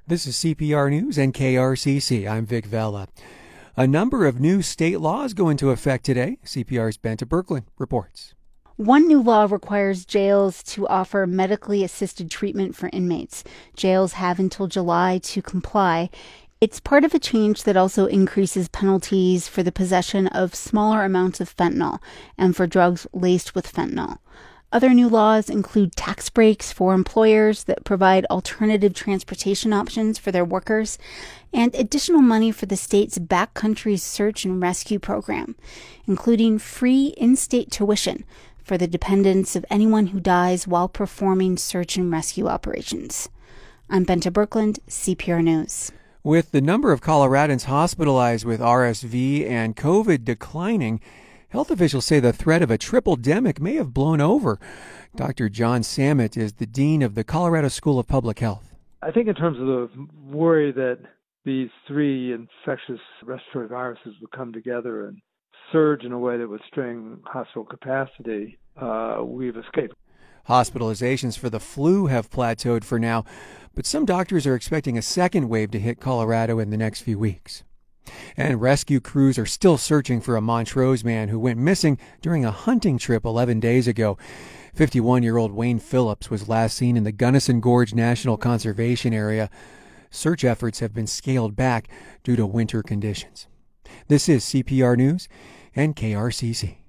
This is CPR News and KRCC. I'm Vic Vela. A number of new state laws go into effect today. CPR's Benta Berkland reports. One new law requires jails to offer medically assisted treatment for inmates. Jails have until July to comply. It's part of a change that also increases penalties for the possession of smaller amounts of fentanyl and for drugs laced with fentanyl. Other new laws include tax breaks for employers that provide alternative transportation options for their workers, and additional money for the state's backcountry search and rescue program, including free in-state tuition for the dependents of anyone who dies while performing search and rescue operations. I'm Benta Berkland, CPR News. With the number of Coloradans hospitalized with RSV and COVID declining, health officials say the threat of a triple-demic may have blown over. Dr. John Samet is the dean of the Colorado School of Public Health. I think in terms of the worry that these three infectious respiratory viruses would come together and surge in a way that would strain hospital capacity, we've escaped. Hospitalizations for the flu have plateaued for now, but some doctors are expecting a second wave to hit Colorado in the next few weeks. And rescue crews are still searching for a Montrose man who went missing during a hunting trip 11 days ago. 51-year-old Wayne Phillips was last seen in the Gunnison Gorge National Conservation Area. Search efforts have been scaled back due to winter conditions. This is CPR News and KRCC.